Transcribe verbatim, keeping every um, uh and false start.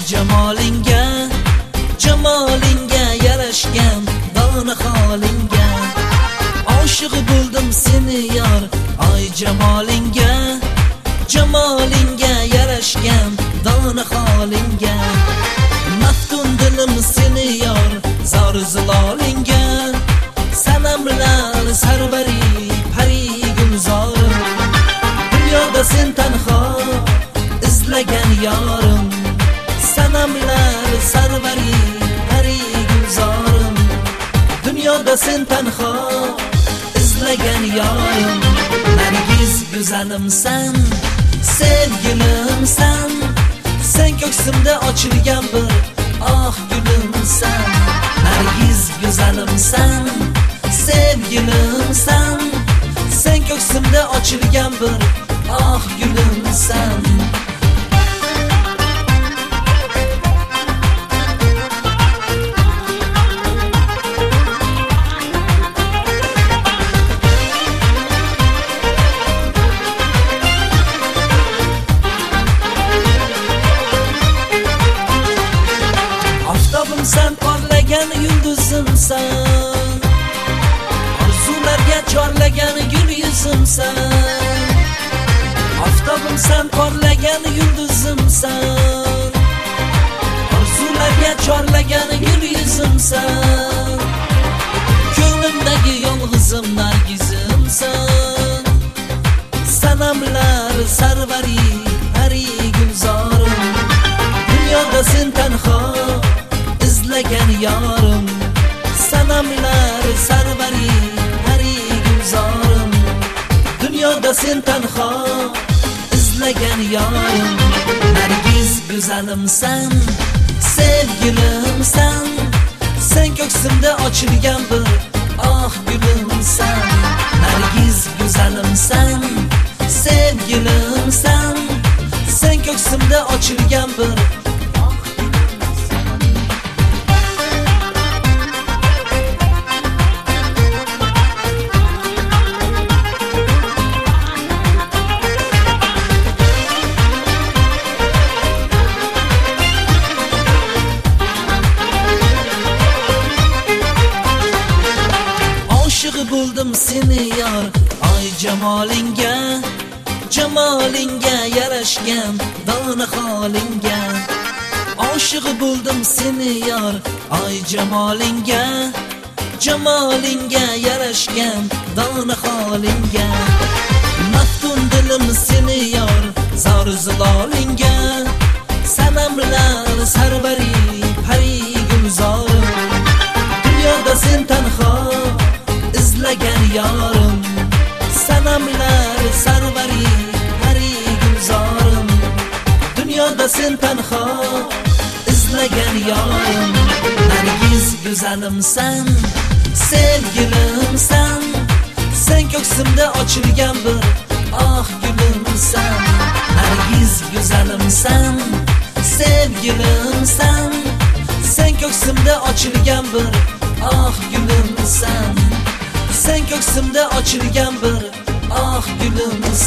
jamolinga, jamolinga yarashgan dona holinga. Oshiq bo'ldim seni yor, ay jamolinga, jamolinga yarashgan dona holinga. Maftun dilim seni yor, zor zilolinga. Sanamlar sarvari pari gulzorim, dunyoda sen tanho izlagan yorim. Sanamlar sarvari pari gulzorim, dunyoda sen tanho izlagan yorim. Nargiz go'zalimsan, sevgilimsan, sen ko'ksimda ochilgan bir ah gulimsan. Nargiz go'zalimsan, sevgilimsan, sen ko'ksimda ochilgan bir ah gulimsan. Oftobimsan, porlagan yulduzimsan, orzularga chorlagan gul yuzimsan. Oftobimsan, porlagan yulduzimsan, orzularga chorlagan gul yuzimsan. Ko'nglimdagi yolg'izim nargizimsan, sanamlar sarvari pari gulzorim. Dunyoda sen tanho izlagan yorim. Sanamlar sarvari pari gulzorim, dunyoda sen tanho izlagan yorim. Nargiz go'zalimsan, sevgilimsan, sen ko'ksimda ochilgan bir ah gulimsan. Nargiz go'zalimsan, sevgilimsan, sen ko'ksimda ochilgan bir buldum seni yor, ay jamolinga, jamolinga yarashgan dona holinga. Oshiq bo'ldim seni yor, ay jamolinga, jamolinga yarashgan dona holinga. Maftun dilim seni yor, zor zilolinga. Sanamlar sarvari pari gulzorim, dunyoda sen tanho izlagan yorim. Sanamlar sarvari pari gulzorim, dunyoda sen tanho izlagan yorim. Nargiz go'zalimsan, sevgilimsan, sen ko'ksimda ochilgan bir ah gulimsan. Nargiz go'zalimsan, sevgilimsan, sen ko'ksimda ochilgan bir ah gulimsan. Sen ko'ksimda ochilgan bir ah gulimsan.